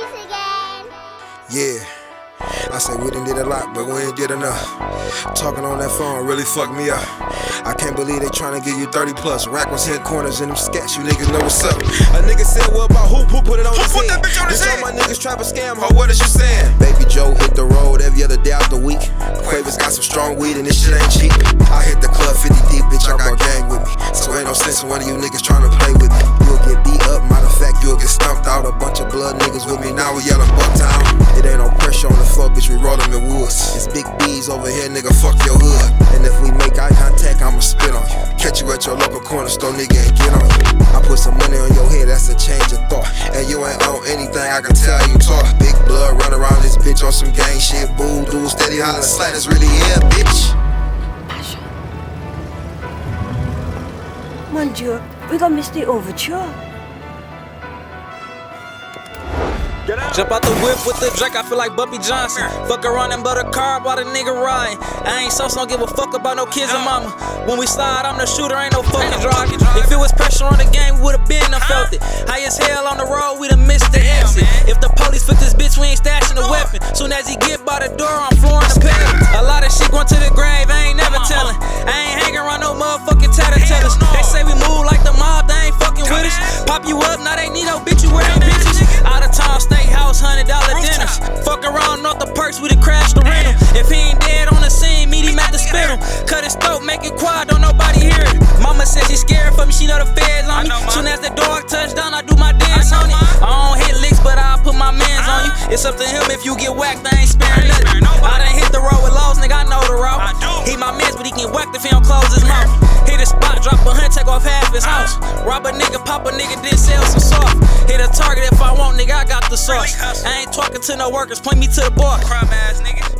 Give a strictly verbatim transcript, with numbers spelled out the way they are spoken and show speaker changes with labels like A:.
A: Yeah, I say we done did a lot, but we ain't did enough. Talking on that phone really fucked me up. I can't believe they tryna give you thirty plus. Rack was hitting corners in them sketch, you niggas know what's up. A nigga said, what about who? Who put it on his head? That bitch on his head? All my niggas trap a scam, ho, what is you saying? Baby Joe hit the road every other day out the week. Quavers got some strong weed and this shit ain't cheap. I hit the club fifty deep, bitch, I got gang with me. So ain't no sense in one of you niggas tryna play with me. You'll get beat up, matter of fact, you'll get stumped out. A bunch of blood niggas with me, now we yelling Bucktown. It ain't no pressure on the floor, bitch, we roll them in woods. It's big B's over here, nigga, fuck your hood. And if we make eye contact, I'ma spit on you. Catch you at your local corner store, nigga, and get on you. I put some money on your head, that's a change of thought. And you ain't on anything, I can tell you talk. Big blood, run around this bitch on some gang shit. Boo, dude, steady hollering, slat, it's really here, bitch.
B: Mon Dieu, we gon' miss the overture.
C: Jump out the whip with the Drake, I feel like Bumpy Johnson. Fuck around and butter carb while the nigga riding. I ain't sauce, don't give a fuck about no kids and mama. When we slide, I'm the shooter, ain't no fucking driver. If it was pressure on the game, we would've been done felt it. High as hell on the road, we done missed the exit. If the police fit this bitch, we ain't stashing the weapon. Soon as he get by the door, I'm flooring the pavement. A lot of shit going to the grave, I ain't never telling. I ain't hanging around no motherfucking tattletellers. They say we move like the mob, they ain't fucking with us. Pop you up, now they need no bitch, you wearing bitches. Out of town, steakhouse, hundred dollar dinners. Fuck around off the perks, we done crashed the rental. If he ain't dead on the scene, meet him at the spittle. Cut his throat, make it quiet, don't nobody hear it. Mama said she scared for me, she know the feds on me. Soon as the dog touch down, I do my dance on it. I don't hit licks, but I'll put my mans on you. It's up to him if you get whacked, I ain't sparing nothing. I done hit the road with lows, nigga, I know the route. He my mans, but he can whack if he don't close his mouth. Hit a spot, drop a hunt, take off half his house. Rob a nigga, pop a nigga, then sell some soft. Hit a target if I want, nigga, I got the sauce. I ain't talking to no workers, point me to the bar. Crime ass niggas.